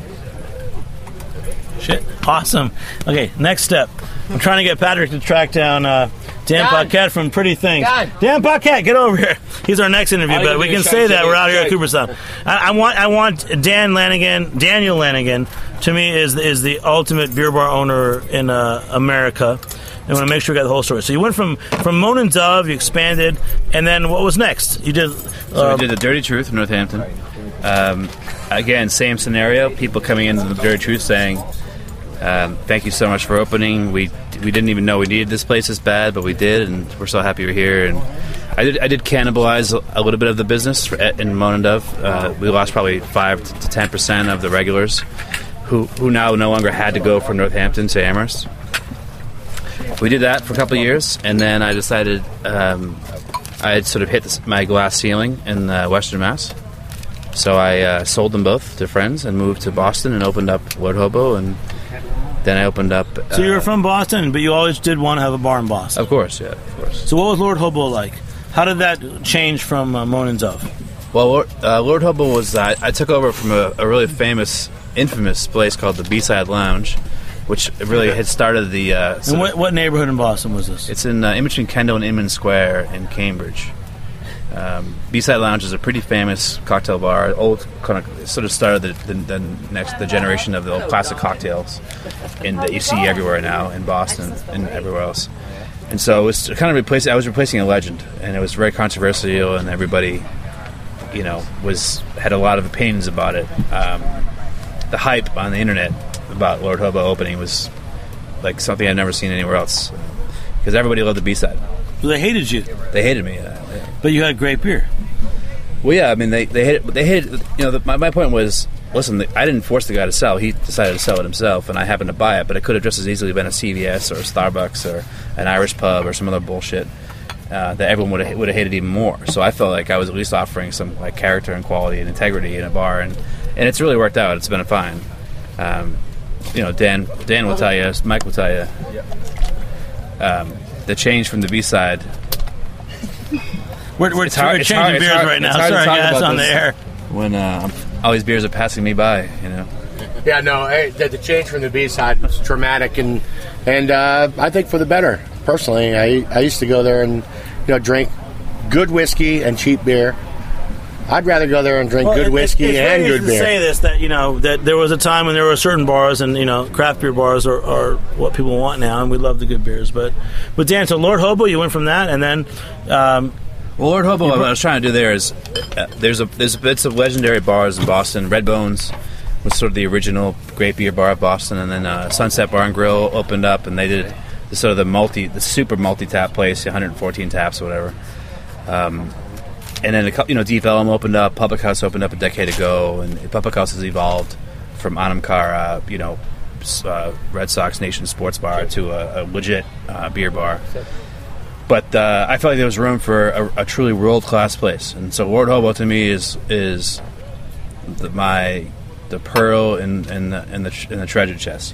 [SPEAKER 4] Shit, awesome. Okay, next step. I'm trying to get Patrick to track down Dan Paquette from Pretty Things. Dan Paquette, get over here. He's our next interview, but we can say that we're out here at Cooperstown. I want Daniel Lanigan. To me, is the ultimate beer bar owner in America. I want to make sure we got the whole story. So you went from Moan and Dove, you expanded, and then what was next? You did.
[SPEAKER 11] So we did the Dirty Truth in Northampton. Again, same scenario. People coming into the Dirty Truth saying, "Thank you so much for opening. We didn't even know we needed this place this bad, but we did, and we're so happy you're here." And I did cannibalize a little bit of the business in Moan and Dove. We lost probably 5 to 10% of the regulars, who now no longer had to go from Northampton to Amherst. We did that for a couple of years, and then I decided I had sort of hit my glass ceiling in Western Mass. So I sold them both to friends and moved to Boston and opened up Lord Hobo, and then I opened up...
[SPEAKER 4] so you were from Boston, but you always did want to have a bar in Boston?
[SPEAKER 11] Of course, yeah, of course.
[SPEAKER 4] So what was Lord Hobo like? How did that change from Moan and Dove?
[SPEAKER 11] Well, Lord Hobo was... I took over from a really infamous place called the B-Side Lounge, which really had started the...
[SPEAKER 4] and what neighborhood in Boston was this?
[SPEAKER 11] It's in between Kendall and Inman Square in Cambridge. B-Side Lounge is a pretty famous cocktail bar. Old, kind of, sort of started the generation of the old classic cocktails that you see everywhere now in Boston and everywhere else. And so it was kind of I was replacing a legend, and it was very controversial, and everybody, had a lot of opinions about it. The hype on the internet about Lord Hobo opening was like something I'd never seen anywhere else, because everybody loved the B-Side.
[SPEAKER 4] So they hated you.
[SPEAKER 11] They hated me.
[SPEAKER 4] But you had great beer.
[SPEAKER 11] Well, yeah. I mean, they hated. My point was, listen, I didn't force the guy to sell. He decided to sell it himself, and I happened to buy it. But it could have just as easily been a CVS or a Starbucks or an Irish pub or some other bullshit that everyone would have hated even more. So I felt like I was at least offering some like character and quality and integrity in a bar, and it's really worked out. It's been fine. Dan will tell you, Mike will tell you. The change from the B-Side.
[SPEAKER 4] We're changing beers right now. Sorry, guys, on the air.
[SPEAKER 11] When all these beers are passing me by,
[SPEAKER 5] Yeah, no, the change from the B-Side was dramatic, and I think for the better. Personally, I used to go there and drink good whiskey and cheap beer. I'd rather go there and drink good whiskey and good beer.
[SPEAKER 4] It's say this, that that there was a time when there were certain bars, and craft beer bars are what people want now, and we love the good beers. But Dan, so Lord Hobo, you went from that, and then
[SPEAKER 11] well, Lord Hobo, what I was trying to do there is there's bits of legendary bars in Boston. Red Bones was sort of the original great beer bar of Boston, and then Sunset Bar and Grill opened up, and they did the super multi-tap place, 114 taps or whatever. And then Deep Ellum opened up, Public House opened up a decade ago, and Public House has evolved from Anamkar, Red Sox Nation sports bar to a legit beer bar. But I felt like there was room for a truly world-class place, and so Lord Hobo to me is the pearl in the treasure chest,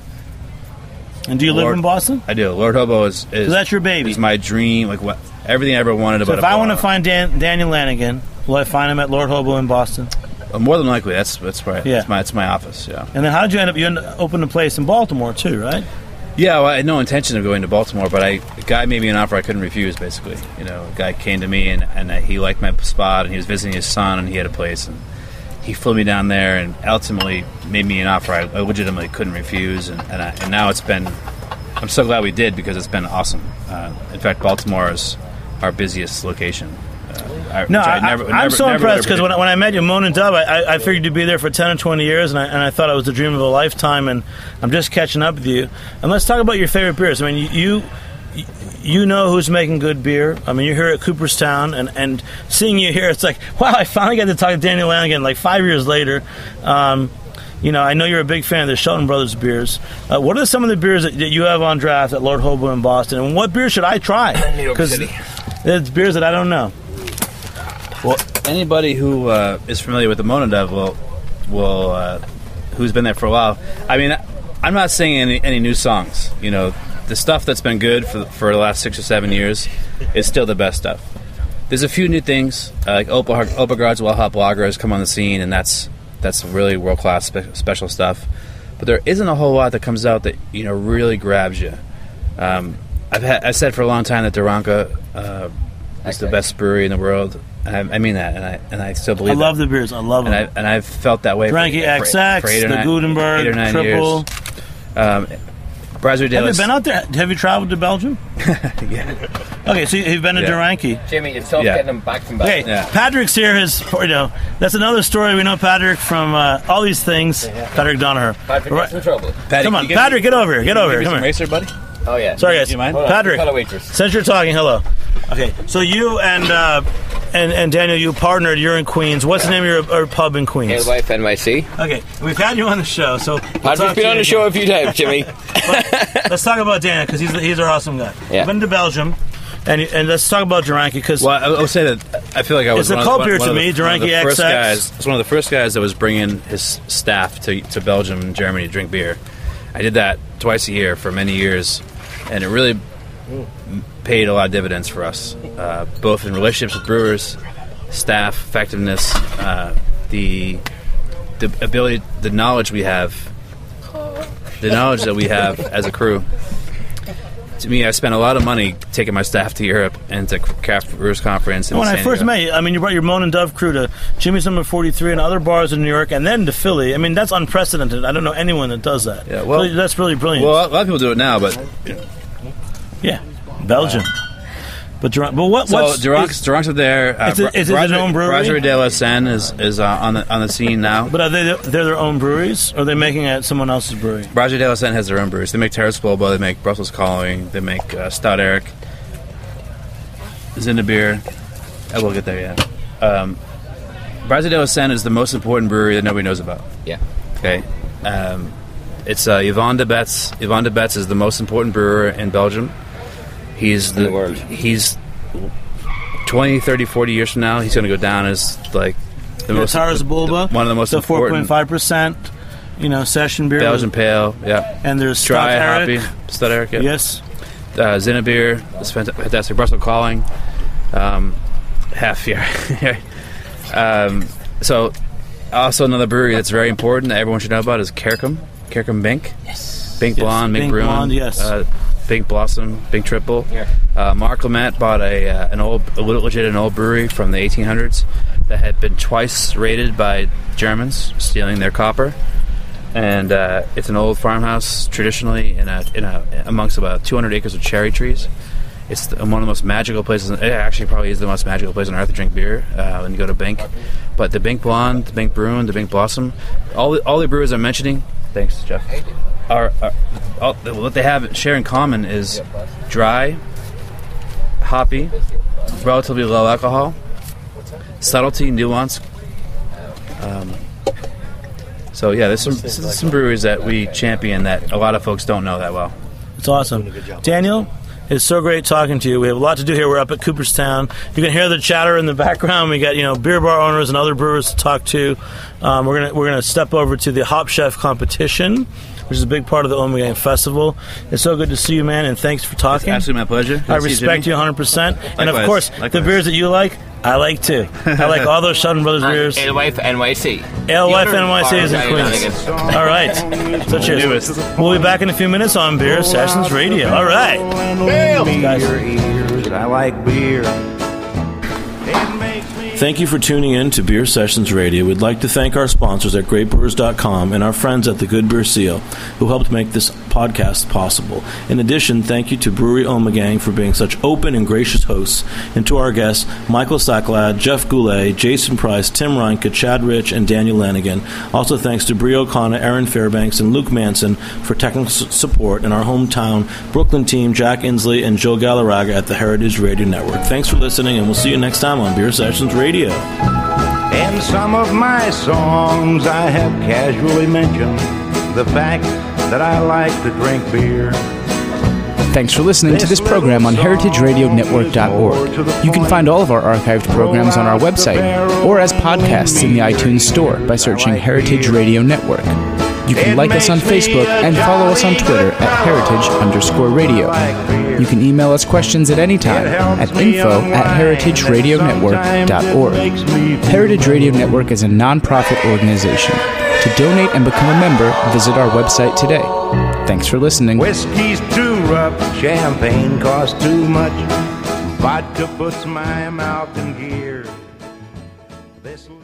[SPEAKER 4] And do you live in Boston?
[SPEAKER 11] I do. Lord Hobo is so
[SPEAKER 4] that's your baby.
[SPEAKER 11] Is my dream, like what everything I ever wanted about.
[SPEAKER 4] So if I want to find Daniel Lanigan, will I find him at Lord Hobo in Boston?
[SPEAKER 11] More than likely, that's right.
[SPEAKER 4] Yeah.
[SPEAKER 11] It's my office. Yeah.
[SPEAKER 4] And then how did you end up? You opened a place in Baltimore too, right?
[SPEAKER 11] Yeah, well, I had no intention of going to Baltimore, but a guy made me an offer I couldn't refuse. Basically, a guy came to me and he liked my spot, and he was visiting his son, and he had a place, and he flew me down there, and ultimately made me an offer I legitimately couldn't refuse, and now it's been. I'm so glad we did, because it's been awesome. In fact, Baltimore is our busiest location.
[SPEAKER 4] I'm so impressed, because when I met you, Moan and Dove, I figured you'd be there for 10 or 20 years, and I thought it was the dream of a lifetime, and I'm just catching up with you. And let's talk about your favorite beers. I mean, you know who's making good beer. I mean, you're here at Cooperstown, and seeing you here, it's like, wow, I finally got to talk to Daniel Lanigan like 5 years later. You know, I know you're a big fan of the Shelton Brothers beers. What are some of the beers that you have on draft at Lord Hobo in Boston, and what beer should I try?
[SPEAKER 7] New York City.
[SPEAKER 4] It's beers that I don't know.
[SPEAKER 11] Well, anybody who is familiar with the Monodov will who's been there for a while. I mean, I'm not singing any new songs. You know, the stuff that's been good for the last 6 or 7 years is still the best stuff. There's a few new things, like Opagard's Well Hop Lager has come on the scene, and that's really world-class special stuff. But there isn't a whole lot that comes out that, you know, really grabs you. I've said for a long time that Duranka is the best brewery in the world. I mean that, and I still believe.
[SPEAKER 4] I love the beers. I love them.
[SPEAKER 11] And I've felt that way.
[SPEAKER 4] Duranky XX, the Gutenberg,
[SPEAKER 11] 8 or 9
[SPEAKER 4] Triple.
[SPEAKER 11] Years. Brasserie de
[SPEAKER 4] Have you been out there? Have you traveled to Belgium?
[SPEAKER 11] Yeah.
[SPEAKER 4] Okay, so you've been to Duranky.
[SPEAKER 7] Jimmy, it's tough getting them back from back.
[SPEAKER 4] Okay, Patrick's here. That's another story. We know Patrick from all these things. Patrick Donaher.
[SPEAKER 7] Patrick, get some trouble.
[SPEAKER 4] Come on, Patrick, get over here. Get over here. Come here.
[SPEAKER 11] Racer, buddy.
[SPEAKER 7] Oh yeah.
[SPEAKER 4] Sorry, guys.
[SPEAKER 11] You mind?
[SPEAKER 4] Patrick, since you're talking, hello. Okay, so you and Daniel, you partnered. You're in Queens. What's the name of your pub in Queens?
[SPEAKER 7] Alewife NYC.
[SPEAKER 4] Okay, we've had you on the show, so
[SPEAKER 7] Patrick's been on the show a few times, Jimmy.
[SPEAKER 4] Let's talk about Daniel because he's our awesome guy.
[SPEAKER 7] Yeah.
[SPEAKER 4] You've been to Belgium, and let's talk about Duranky because.
[SPEAKER 11] Well, I will say that I feel like I was
[SPEAKER 4] it's a cult beer to me. Duranky
[SPEAKER 11] XX. It's one of the first guys that was bringing his staff to Belgium and Germany to drink beer. I did that twice a year for many years, and it really paid a lot of dividends for us, both in relationships with brewers, staff, effectiveness, the ability, the knowledge that we have as a crew. To me, I spent a lot of money taking my staff to Europe and to Craft Brewers Conference.
[SPEAKER 4] When I first met you, I mean, you brought your Moan and Dove crew to Jimmy's Number 43 and other bars in New York, and then to Philly. I mean, that's unprecedented. I don't know anyone that does that.
[SPEAKER 11] Yeah, well,
[SPEAKER 4] so that's really brilliant.
[SPEAKER 11] Well, a lot of people do it now, but
[SPEAKER 4] yeah, Belgium. But what's
[SPEAKER 11] Duranks are there.
[SPEAKER 4] Is it their own brewery?
[SPEAKER 11] Brasserie de la Seine is on the scene now.
[SPEAKER 4] But are they're their own breweries, or are they making it at someone else's brewery?
[SPEAKER 11] Brasserie de la Seine has their own breweries. They make Terrace Boba, they make Brussels Calling, they make Stout Eric, Zinnebeer. I will get there, yeah. Brasserie de la Seine is the most important brewery that nobody knows about.
[SPEAKER 7] Yeah.
[SPEAKER 11] Okay. It's Yvon de Betz. Yvon de Betz is the most important brewer in Belgium. He's
[SPEAKER 7] in the world.
[SPEAKER 11] He's 20, 30, 40 years from now, he's going to go down as like the most
[SPEAKER 4] Taras Bulba,
[SPEAKER 11] one of the most important
[SPEAKER 4] 4.5%, session beer.
[SPEAKER 11] Belgian Pale, yeah.
[SPEAKER 4] And there's
[SPEAKER 11] Dry
[SPEAKER 4] Stout Eric.
[SPEAKER 11] Hoppy, Stout Eric, yeah.
[SPEAKER 4] Yes.
[SPEAKER 11] Zinnebeer, it's fantastic. Brussels Calling, half year. So, also another brewery that's very important that everyone should know about is Kerkum Bink.
[SPEAKER 4] Yes.
[SPEAKER 11] Bink Blonde, Bink Bruin.
[SPEAKER 4] Blonde, yes.
[SPEAKER 11] Bink Blossom, Bink Triple.
[SPEAKER 7] Yeah.
[SPEAKER 11] Mark Clement bought an old brewery from the 1800s that had been twice raided by Germans stealing their copper, and it's an old farmhouse traditionally in amongst about 200 acres of cherry trees. It's one of the most magical places. It actually probably is the most magical place on earth to drink beer when you go to Bink. But the Bink Blonde, the Bink Bruin, the Bink Blossom, all the brewers I'm mentioning. Thanks, Jeff. What they have share in common is dry, hoppy, relatively low alcohol, subtlety, nuance. So yeah, there's some breweries that we champion that a lot of folks don't know that well.
[SPEAKER 4] It's awesome. Daniel, it's so great talking to you. We have a lot to do here. We're up at Cooperstown. You can hear the chatter in the background. We got beer bar owners and other brewers to talk to. We're gonna step over to the Hop Chef competition, which is a big part of the Ommegang Festival. It's so good to see you, man, and thanks for talking.
[SPEAKER 11] It's absolutely my pleasure.
[SPEAKER 4] I respect you 100%. And, of course,
[SPEAKER 11] Likewise.
[SPEAKER 4] The beers that you like, I like, too. I like all those Shelton Brothers beers.
[SPEAKER 7] Alewife NYC.
[SPEAKER 4] Alewife NYC is in Queens. All right. So cheers. We'll be back in a few minutes on Beer Sessions Radio. All right.
[SPEAKER 3] Guys. I like beer. It makes me
[SPEAKER 4] Thank you for tuning in to Beer Sessions Radio. We'd like to thank our sponsors at GreatBrewers.com and our friends at the Good Beer Seal, who helped make this podcast possible. In addition, thank you to Brewery Omegang for being such open and gracious hosts, and to our guests, Michael Sacklad, Jeff Goulet, Jason Price, Tim Reinke, Chad Rich, and Daniel Lanigan. Also thanks to Brie O'Connor, Aaron Fairbanks, and Luke Manson for technical support, and our hometown Brooklyn team, Jack Inslee and Joe Galarraga at the Heritage Radio Network. Thanks for listening, and we'll see you next time on Beer Sessions Radio.
[SPEAKER 3] In some of my songs I have casually mentioned the fact that I like to drink beer.
[SPEAKER 1] Thanks for listening to this program on heritageradionetwork.org. You can find all of our archived programs on our website or as podcasts in the iTunes Store by searching Heritage Radio Network. You can like us on Facebook and follow us on Twitter at heritage_radio. You can email us questions at any time at info@heritageradionetwork.org. Heritage Radio Network is a non-profit organization. To donate and become a member, visit our website today. Thanks for listening.
[SPEAKER 3] Whiskey's too rough, champagne costs too much, vodka puts my mouth in gear. This